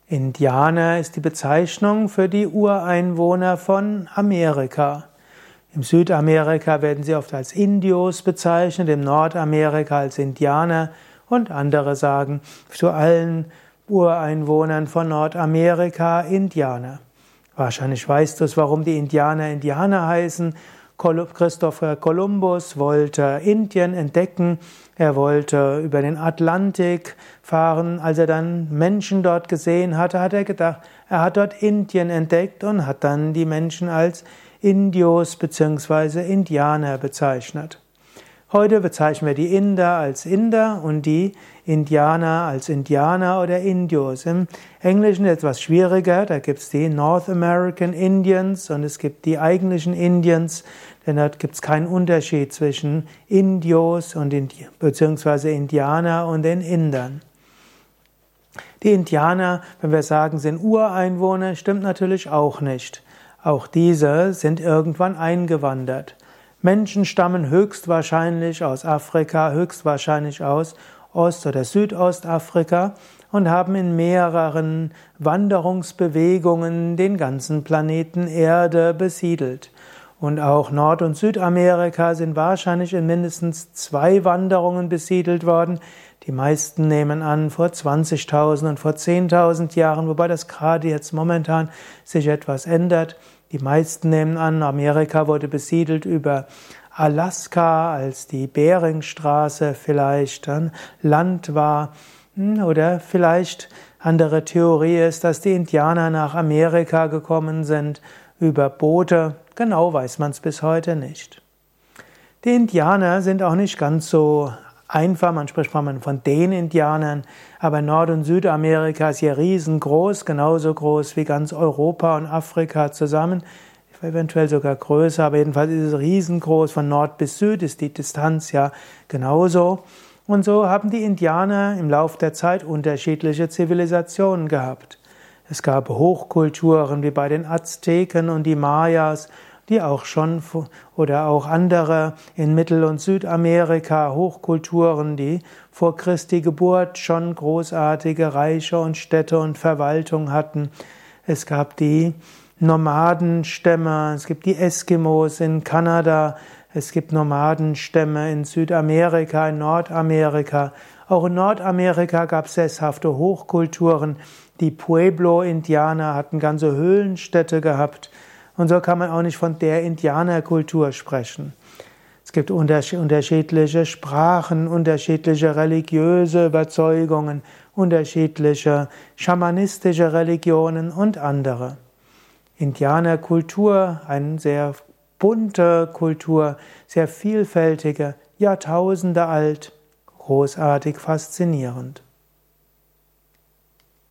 Indianer ist die Bezeichnung für die Ureinwohner von Amerika. Im Südamerika werden sie oft als Indios bezeichnet, im Nordamerika als Indianer und andere sagen zu allen Ureinwohnern von Nordamerika Indianer. Wahrscheinlich weißt du es, warum die Indianer Indianer heißen. Christopher Columbus wollte Indien entdecken. Er wollte über den Atlantik fahren. Als er dann Menschen dort gesehen hatte, hat er gedacht, er hat dort Indien entdeckt und hat dann die Menschen als Indios bzw. Indianer bezeichnet. Heute bezeichnen wir die Inder als Inder und die Indianer als Indianer oder Indios. Im Englischen etwas schwieriger, da gibt es die North American Indians und es gibt die eigentlichen Indians, denn dort gibt es keinen Unterschied zwischen Indios und bzw. Indianer und den Indern. Die Indianer, wenn wir sagen, sind Ureinwohner, stimmt natürlich auch nicht. Auch diese sind irgendwann eingewandert. Menschen stammen höchstwahrscheinlich aus Afrika, höchstwahrscheinlich aus Ost- oder Südostafrika und haben in mehreren Wanderungsbewegungen den ganzen Planeten Erde besiedelt. Und auch Nord- und Südamerika sind wahrscheinlich in mindestens 2 Wanderungen besiedelt worden. Die meisten nehmen an vor 20.000 und vor 10.000 Jahren, wobei das gerade jetzt momentan sich etwas ändert. Die meisten nehmen an, Amerika wurde besiedelt über Alaska, als die Beringstraße vielleicht ein Land war. Oder vielleicht andere Theorie ist, dass die Indianer nach Amerika gekommen sind über Boote. Genau weiß man es bis heute nicht. Die Indianer sind auch nicht ganz so einfach, man spricht von den Indianern, aber Nord- und Südamerika ist hier riesengroß, genauso groß wie ganz Europa und Afrika zusammen, eventuell sogar größer, aber jedenfalls ist es riesengroß, von Nord bis Süd ist die Distanz ja genauso. Und so haben die Indianer im Laufe der Zeit unterschiedliche Zivilisationen gehabt. Es gab Hochkulturen wie bei den Azteken und die Mayas, die auch schon, oder auch andere in Mittel- und Südamerika, Hochkulturen, die vor Christi Geburt schon großartige Reiche und Städte und Verwaltung hatten. Es gab die Nomadenstämme, es gibt die Eskimos in Kanada, es gibt Nomadenstämme in Südamerika, in Nordamerika. Auch in Nordamerika gab es sesshafte Hochkulturen. Die Pueblo-Indianer hatten ganze Höhlenstädte gehabt. Und so kann man auch nicht von der Indianerkultur sprechen. Es gibt unterschiedliche Sprachen, unterschiedliche religiöse Überzeugungen, unterschiedliche schamanistische Religionen und andere. Indianerkultur, eine sehr bunte Kultur, sehr vielfältige, Jahrtausende alt, großartig faszinierend.